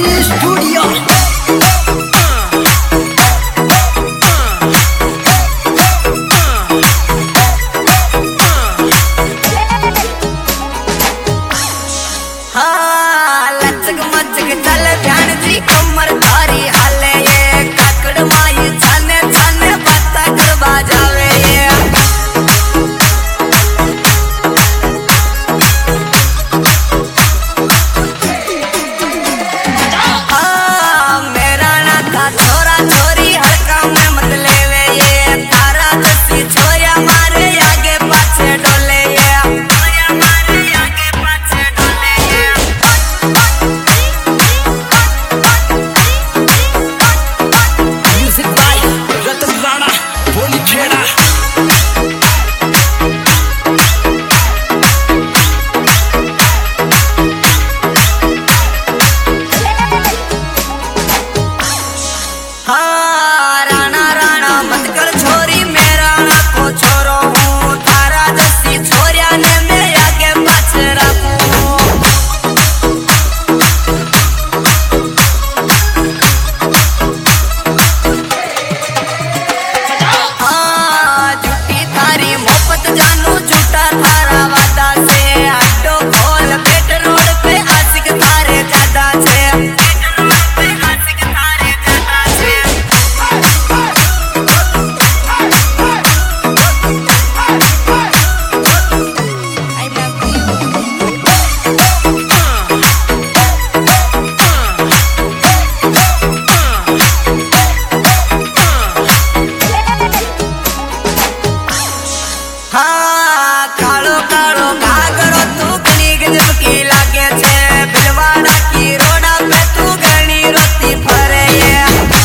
Studio. हाँ लचक मचक चल ध्यान जी कमर तारी हाले ये काकड़ माई छाने छाने बाता करवा जावे ये हाँ मेरा ना था छोरा छोरी हल्का में मत लेवे ये तारा दसी छोरिया मारे आगे पाछे डोले ये छोरिया मारे आगे पाछे डोले ये म्यूजिक बाय रतन राणा बोली खेड़ा। हाँ राणा राणा मत कर छोरी मेरा ना को छोरो हूँ तारा दसी छोरिया ने मैं आगे पाछे रखूं हाँ झूठी थारी मोहब्बत जानू झूठा थारा वादा से अड्डो खोल पेट रोड पे आशिक थारे ज्यादा छे पेट रोड पे आशिक थारे ज्यादा छे I love you हाँ कालो कालो घाघरो तू घणी गजब की लागे छे बिलवाड़ा की रोडा पे तू घणी रोती फरे ये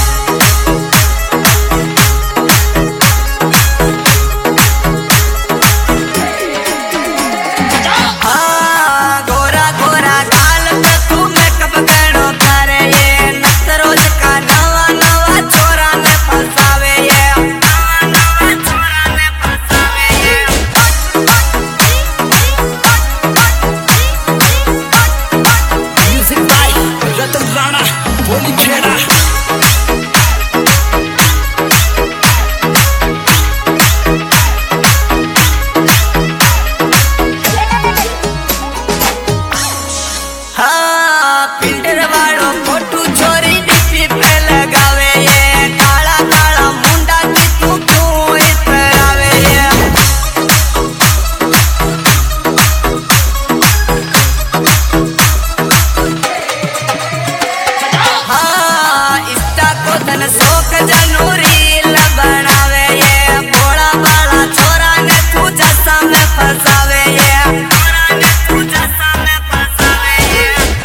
हाँ गोरा गोरा गाल पे तू मेकअप घणो करे ये नत रोज का नवा नवा छोरा ने फसावे ये नवा नवा छोरा ने फसावे ये म्यूजिक बाय रतन राणा बोली खेड़ा। हाँ फिल्टर वालो फोटू छोरी डीपी पे लगावे ये काला काला मुंडा की तू क्यों इतरावे ये हाँ इंस्टा को धन शोक जनू रील बनावे ये भोला भाला छोरा ने तू जैसा में फसावे ये छोरा ने तू जैसा में फसावे ये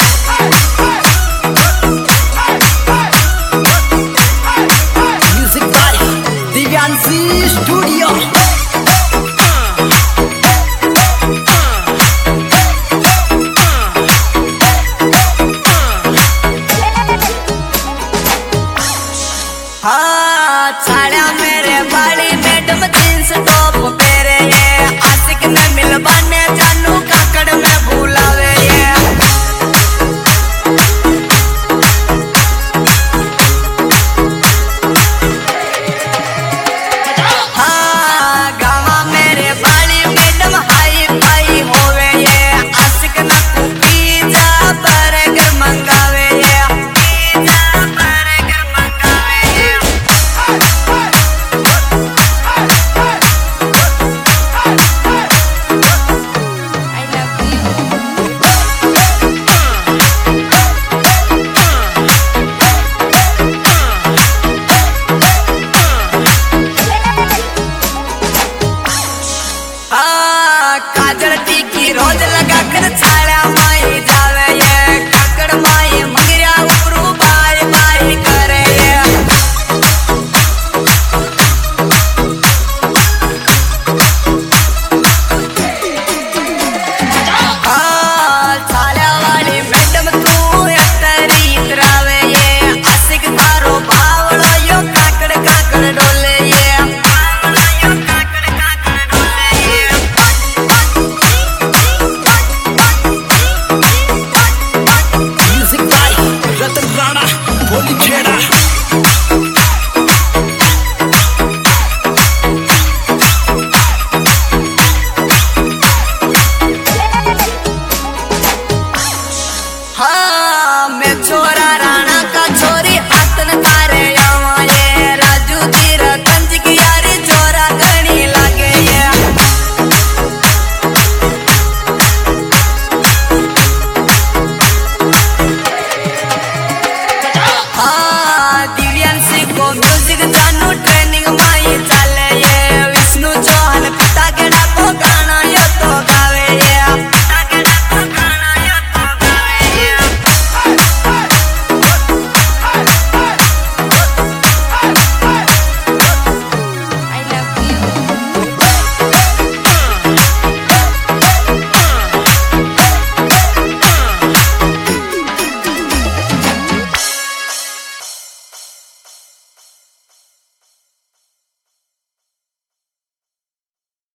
म्यूजिक बाय दिव्यांशी स्टूडियो। हाँ छाड़ा में